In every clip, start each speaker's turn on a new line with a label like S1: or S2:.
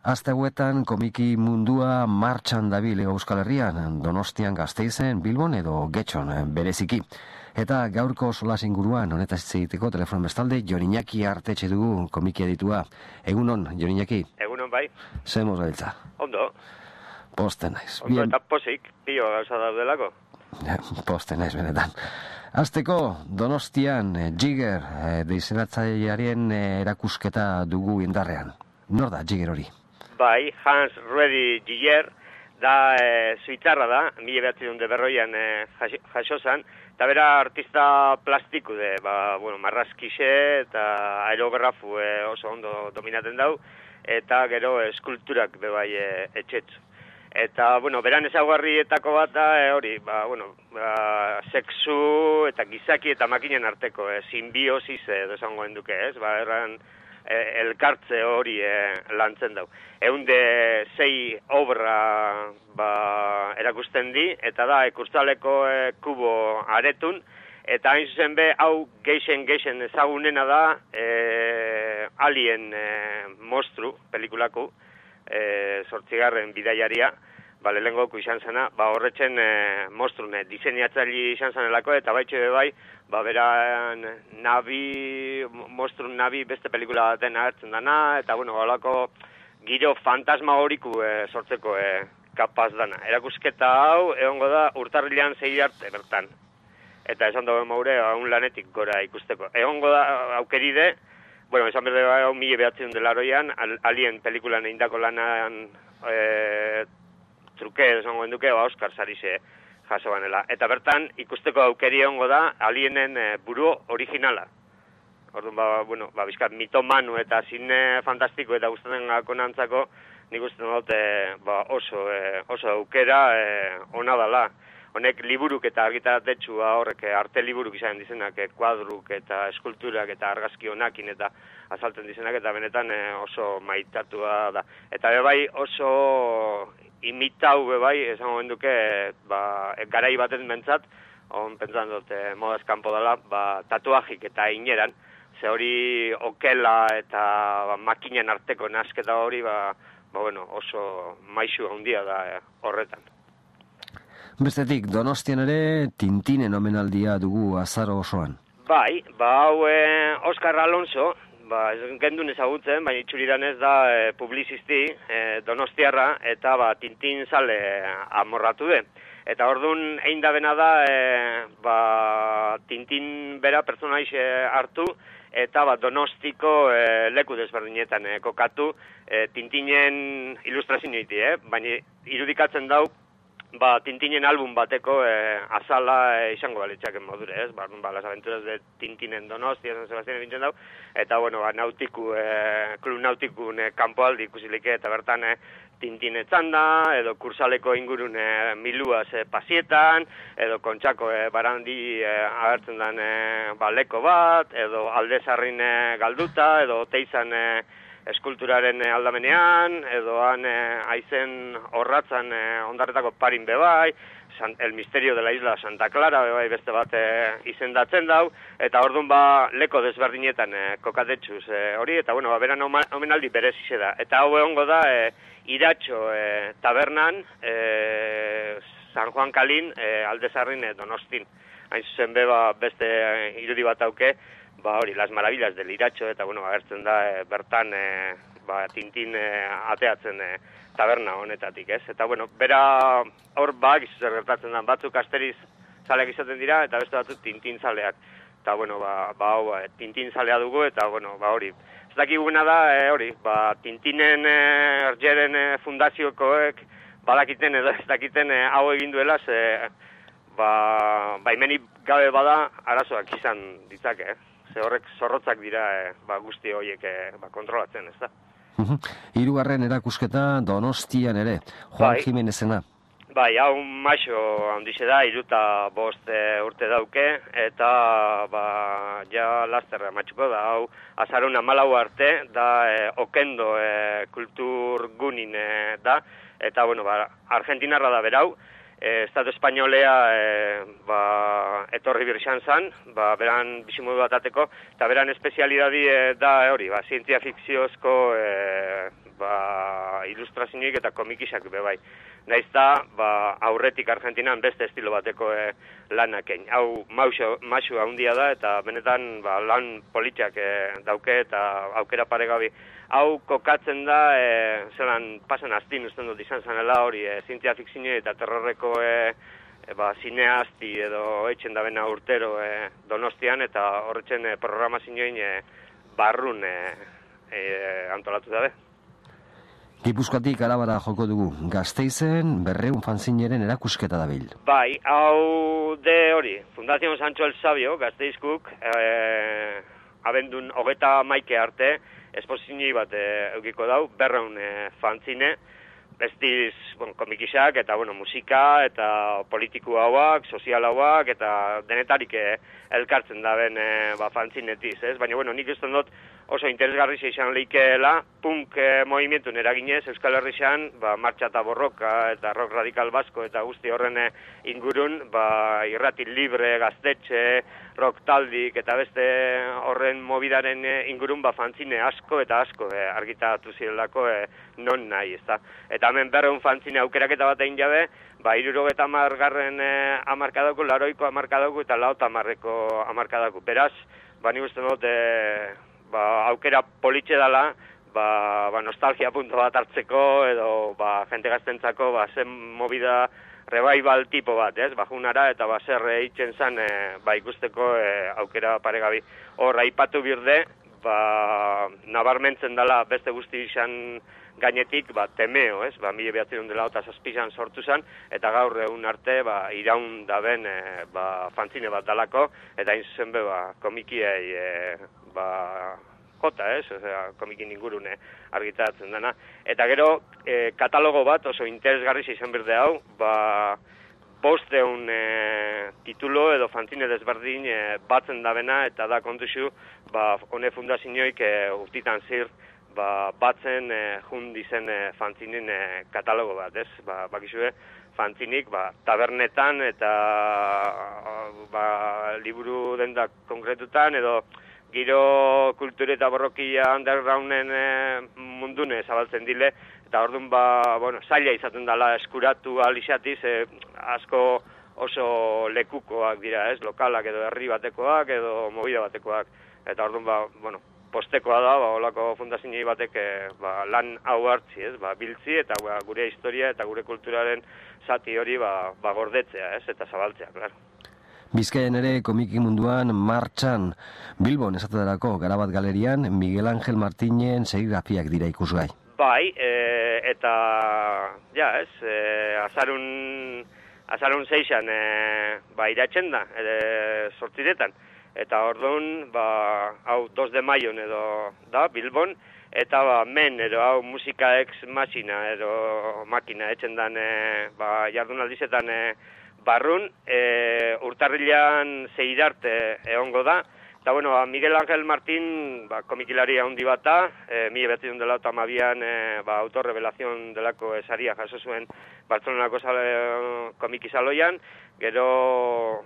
S1: Aste hauetan komiki mundua martxan dabil Euskal Herrian, Donostian, Gasteizen, Bilbon edo Getxon bereziki. Eta gaurko solas inguruan, honetaz hitz egiteko telefon bestalde, Jon Iñaki Artetxe dugu komiki editua. Egunon, Jon Iñaki?
S2: Egunon bai.
S1: Zemos gabiltza?
S2: Ondo.
S1: Poste naiz.
S2: Ondo eta posik, pilo gauza daudelako.
S1: Poste naiz benetan. Azteko, Donostian, Jigger, deizenatzailearen erakusketa dugu indarrean. Nor da, Jigger hori?
S2: Bai, Hans Ruedi Jigger, da suitzarra da, 1940an jaso zan, eta bera artista plastiku de, marrazkixe eta aerografu oso ondo dominaten dau, eta gero eskulturak bebai etxetzu. Eta, beran ezaugarrietako bat da, sexu eta gizaki eta makinen arteko, simbiosis edo esango enduke, ez? Erran elkartze hori lantzen dau. 106 obra erakusten di, eta da, Kurstaleko kubo aretun, eta hain zuzen be, hau geixen ezagunena da, Alien mostru, pelikulaku, 8. bidaiaria, lehengoku izan zena, horretzen mostrune diseinatzaile izan zanelako, eta baitxe bai, beran mostrun nabi beste pelikula baten agertzen dana, eta holako giro fantasma horiku sortzeko kapaz dana. Erakusketa hau, egongo da, urtarrilean 6 arte bertan. Eta esan dago maure, haun lanetik gora ikusteko. Egongo da, aukeride, esan berde hau 1900 Alien pelikulan eindako lanan truke esango enduke, Oscar Sarise jaso banela. Eta bertan, ikusteko aukeri egongo da, Alienen buru originala. Orduan, bizkat, mitomanu eta zine fantastiko eta gustatzen gakonantzako, nik uste dut oso aukera ona dala. Honek liburuk eta argitaratetxu horrek arte liburuk izan dizenak, kuadruk eta eskulturak eta argazki honakin eta azaltzen dizenak, eta benetan oso maitatua da. Eta bebai oso imitau bebai, esango benduke, garai baten bentsat, pentsan dut modaz kanpo dela, tatuajik eta ineran, ze hori okela eta makinen arteko nasketa hori, oso maisu handia da horretan.
S1: Bestetik, Donostian ere Tintinen omenaldia dugu azaro osoan.
S2: Bai, hau Oscar Alonso, gendun ezagutzen, baina itxuridan ez da publizisti Donostiarra, eta Tintin zale amorratu de. Eta orduan egin da bena da, Tintin bera pertsonaize hartu, eta Donostiko leku desberdinetan kokatu, Tintinen ilustrazioiti, baina irudikatzen dau, Tintinen album bateko azala izango balitzaken modure, ez? Las aventuras de Tintin en Donostia, San Sebastián bintzen dau, eta, klub nautikun kanpoaldi ikusilike, eta bertan Tintin etzanda, edo Kursaleko ingurun miluaz pasietan, edo Kontxako barandi agertzen den leko bat, edo Aldezarrin galduta, edo Teizan eskulturaren aldamenean, edo aizen horratzan ondarretako parin bebai, El misterio de la isla Santa Clara bebai beste bat izendatzen dau, eta orduan leko desberdinetan kokatetxuz hori, eta beran omenaldi berezize da. Eta hau egongo da Iratxo tabernan, San Juan Kalin, Aldezarrin Donostin. Hain zuzen beste irudi bat auke, Las Maravillas del Iratxo, eta, agertzen da, bertan, Tintin ateatzen taberna honetatik, ez? Eta, bera hor gizu zer gertatzen da, batzuk asteriz zaleak izaten dira, eta beste batzuk Tintin zaleak. Eta, Tintin zalea dugu, eta, hori. Ez dakiguna da, hori, Tintinen erjeren fundaziokoek badakiten edo ez dakiten hau egin duela, ze, baimenik gabe bada arazoak izan ditzake, ze horrek zorrotzak dira guzti horiek kontrolatzen, ez da.
S1: Hirugarren erakusketa Donostian ere, Juan Jimenezena.
S2: Bai, hau maixo handize da, 35 urte dauke, eta ja lasterra matxuko da, hau azarun 14 arte, da Okendo kultur gunin da, eta argentinarra da berau, Estado Espainolea etorri birxan zan, beran bizimodu bat ateko, eta beran espezialidadi da hori, zientzia fikziozko ilustrazioik eta komikisak be bai. Naizta, aurretik Argentinan beste estilo bateko lanakein. Hau masu handia da eta benetan lan politiak dauke eta aukera paregabi. Hau kokatzen da, zelan pasan astin usten dut izan zanela hori, zientzia fikzio eta terrorreko zineasti edo etxen da bena urtero Donostian eta horretzen programazioin barrun antolatu dabe.
S1: Gipuzkoatik Arabara joko dugu, Gasteizen 200 fanzineren erakusketa dabil.
S2: Bai, hau de hori, Fundación Sancho el Sabio, Gasteizkuk, abendun 31 arte, esposizioi bat eukiko dau, 200 fanzine, bestiz, komikisak eta musika eta politiku hauak, sozial hauak eta denetarik elkartzen daben fanzinetiz, ez? Baina, nik uste dut oso interesgarri izan leikeela, punk movimentun eraginez, Euskal Herrixan, martxa eta borroka eta rock radikal basko eta guzti horren ingurun, irrati libre, gaztetxe, rock taldik eta beste horren mobidaren ingurun fanzine asko eta asko argitaratu zirelako non nahi, ezta. Eta hemen 200 fanzine aukeraketa bat egin jabe, 70garren hamarkadako, 80ko hamarkadako eta 80ko hamarkadako. Beraz, nik uste dut aukera politxe dela, nostalgia punto bat hartzeko edo jente gaztentzako zen movida revival tipo bat, ez? Junara eta zer eitzen zan ikusteko aukera paregabi. Hor, aipatu birde, nabarmentzen dela beste guzti izan gainetik, temeo, ez? 1907an sortu zen, eta gaur egun arte iraun daben fanzine bat dalako, eta hain zuzen be komikiei jota, ez? Osea, komikin ingurune argitaratzen dena. Eta gero, katalogo bat oso interesgarri izan berde hau, 500 titulo edo fanzine desberdin batzen dabena, eta da kontuxu, hone fundazioik urtitan zir, batzen jundizen fanzinin katalogo bat, ez? Bakizue, fanzinik tabernetan eta liburu dendak konkretutan edo giro kultura eta borrokia undergrounden mundune zabaltzen dile, eta orduan zaila izaten dela eskuratu alixatiz, asko oso lekukoak dira, ez? Lokalak edo herri batekoak edo movida batekoak, eta orduan postekoa da, holako fundazioi batek lan hau hartzi, ez? Biltzi eta gure historia eta gure kulturaren zati hori gordetzea, ez? Eta zabaltzea, klaro.
S1: Bizkaian ere komiki munduan martxan Bilbon esaterako Garabat Galerian Miguel Ángel Martinen serigrafiak dira ikusgai.
S2: Bai, eta ez, azarun 6an iratzen da, sortziretan. Eta orduan, hau 2 de maion edo da, Bilbon, eta men, edo hau musika ex machina, edo makina etzen dan, jardunaldizetan barrun, urtarrilan 6 arte egongo da. Eta, Miguel Ángel Martín, komikilari handi bat da, 1912an autorrevelazion delako saria jaso zuen Bartzelonako komikizaloian, gero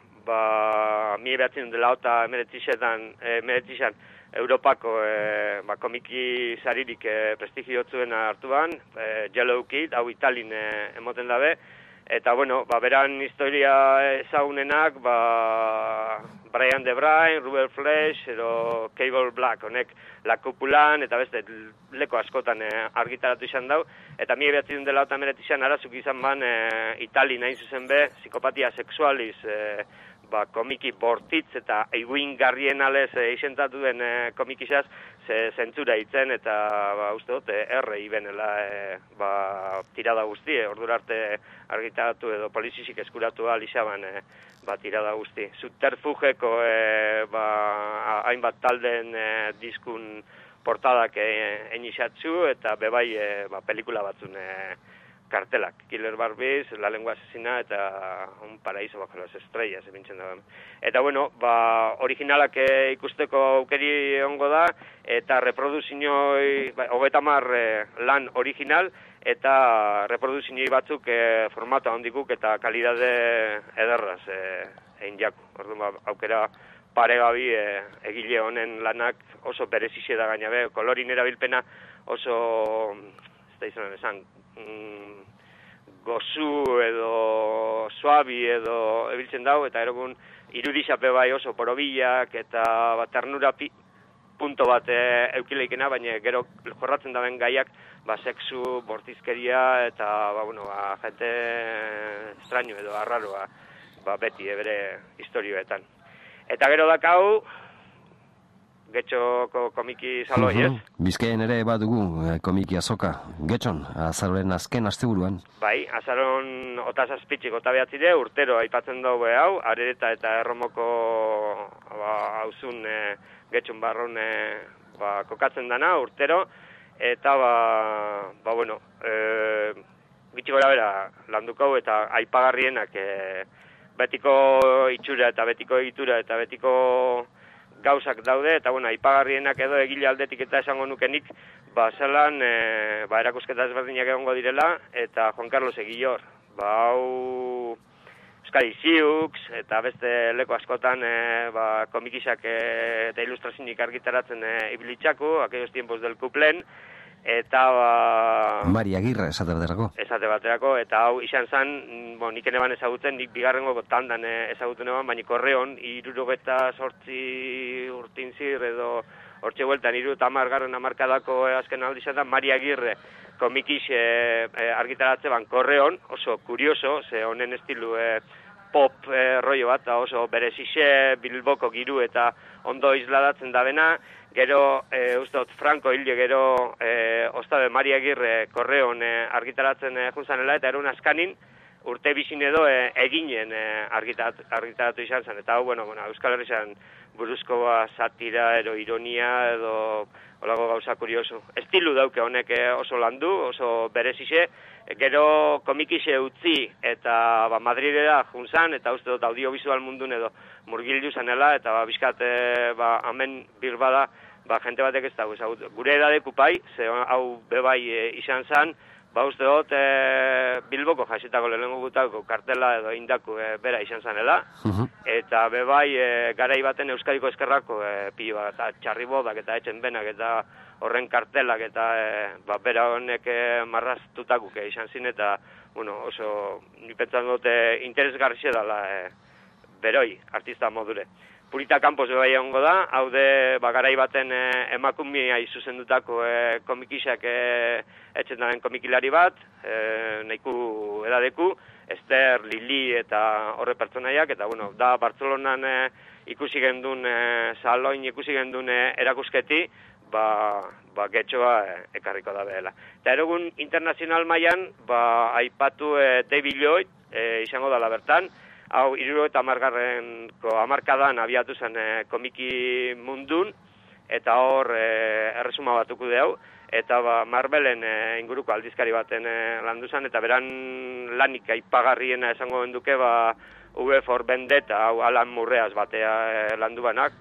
S2: 1919an Europako komiki saririk prestigiotzuen hartuan, Yellow Kid, hau Italin emoten dabe, eta beran historia ezagunenak, Brian De Bruyne, Ruben Flesch, edo Cable Black, honek La Cupulan, eta beste leko askotan argitaratu izan dau, eta 1919an arazuk izan Itali nahi zuzen be, psikopatia sexualiz, komiki bortitz eta eguingarrien alez izentatu den komikizaz zentzura itzen, eta uste dut erre ibenela tirada guzti, ordura arte argitaratu edo polizisik eskuratu alizaban tirada guzti. Subterfugeko hainbat talden diskun portadak enixatzu eta bebai pelikula batzun kartelak. Killer Barbies, La Lengua Asesina eta Un Paraíso Bajo las Estrellas, ebintzen da. Eta, originalak ikusteko aukeri ongo da, eta reproduzioi, 30 lan original, eta reproduzioi batzuk formato handikuk eta kalidade ederraz egin jaku. Orduan, aukera paregabi egile honen lanak oso berezixe da gainabe, kolorin erabilpena oso da izan esan, gozu edo suabi edo ebiltzen dau, eta erogun irudizape bai oso porobilak eta ternura punto bat eukileikena, baina gero jorratzen daben gaiak, sexu, bortizkeria eta, jente extraño edo arraroa, beti bere historioetan. Eta gero dakau, Getxoko komiki saloi, ez?
S1: Bizkaien ere badugu komiki azoka. Getxon, azaroren azken asteburuan.
S2: Bai, azaron ota zazpitzik ota behatzide, urtero aipatzen dugu hau, Arereta eta Erromoko hauzun Getxon barron kokatzen dana, urtero, eta gitxi gora bera landukau eta aipagarrienak betiko itxura eta betiko egitura eta betiko gauzak daude, eta aipagarrienak edo egile aldetik eta esango nukenik, zelan erakusketa ezberdinak egongo direla, eta Juan Carlos Egillor, hau Euskadi Ziux, eta beste leko askotan komikisak eta ilustrazionik argitaratzen ibilitxako, aquellos tiempos del Kuplen, eta
S1: Mari Agirre esate baterako, eta hau izan zen, nik eneban ezagutzen, nik bigarrengo tandan ezagutzen eban, baina korreon, 78 urtin zir edo hortxe bueltan, 30 hamarkadako azken aldi izan da, Mari Agirre komikis argitaratze ban korreon, oso kurioso, ze honen estilu pop rollo bat, oso berezixe, Bilboko giru eta ondo isladatzen da bena, gero, uste Franco hilio gero, ostabe Mari Agirre korreon argitaratzen juntzanela, eta erun askanin, urte bizin edo eginen argitaratu izan zen, eta hau, Euskal Herrian buruzko satira, edo ironia, edo olago gauza kurioso. Estilu dauke honek oso landu, oso berezixe, gero komikixe utzi eta Madridera juntzan, eta uste dut audiovisual mundun edo murgildu zanela, eta bizkat hemen birbada, jente batek ez dago ezagut. Gure edadeku pai, ze hau bebai izan zan, uste dut Bilboko jasetako lehenengo gutako kartela edo indaku bera izan zanela, eta bebai garai baten Euskadiko eskerrako pilo bat, eta txarribodak eta etxen benak eta horren kartelak eta bera honek marraztutakuk izan zin, eta oso nipentsan dute interesgarri dela beroi, artista modure. Purita Campos bebai egongo da, haude garai baten emakumea izuzendutako komikisak etxen daren komikilari bat, nahiku edadeku, Ester, Lili eta horre pertsonaiak, eta da Bartzelonan ikusi gendun, saloin ikusi gendun erakusketi, Getxoa ekarriko da behela. Eta erogun internazional mailan, aipatu David Lloyd, izango dela bertan, hau 70 hamarkadan abiatu zen komiki mundun, eta hor erresuma batuko deu, eta Marvelen inguruko aldizkari baten landu zen, eta beran lanik aipagarriena esango genduke, V for Vendetta, hau Alan Murreaz batea landu banak,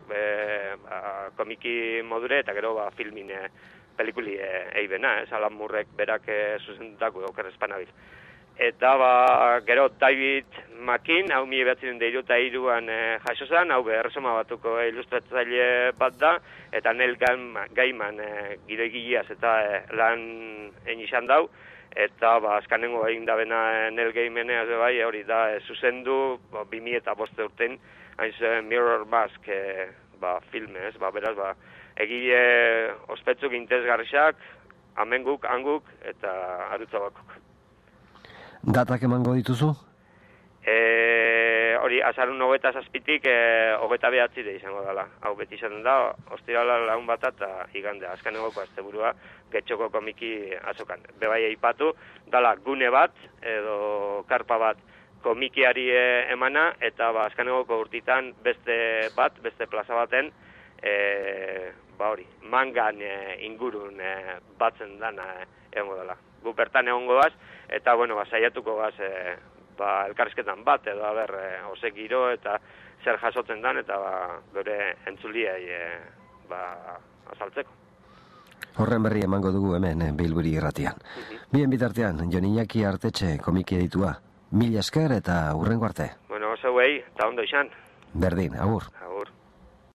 S1: komiki modure, eta gero filmin pelikuli eibena, Alan Murrek berak zuzendutako oker espanabil. Eta gero David McKean, hau 1983an jaso zen, hau erresuma batuko ilustratzaile bat da, eta Neil Gaiman gidoigileaz eta lan egin izan dau, eta azkanengo egin da bena Neil Gaimanez bai, hori da zuzendu 2005 urtein, hain zen Mirror Mask filme, ez, beraz, egile ospetzuk interesgarriak, amenguk, hanguk, eta arutzabakok. Datak emango dituzu?
S2: Hori, azarun 27-tik 29 izango dela. Hau beti izan da, ostirala lagun bat eta igandea, azkanegoko asteburua, Getxoko komiki azokan. Bebai eipatu, dala gune bat, edo karpa bat komikiari emana, eta azkanegoko urtitan beste plaza baten, hori, mangan ingurun batzen dana egongo dela. Gu bertan egongo gaz, eta saiatuko gaz elkarrizketan bat, edo osek giro eta zer jasotzen dan, eta gure entzuliai azaltzeko.
S1: Horren berri emango dugu hemen, Bilburi irratian. Bien bitartean, Jon Iñaki Artetxe komiki editua. Mila esker eta hurrengo arte.
S2: Oso eta ondo izan.
S1: Berdin, agur.
S2: Agur.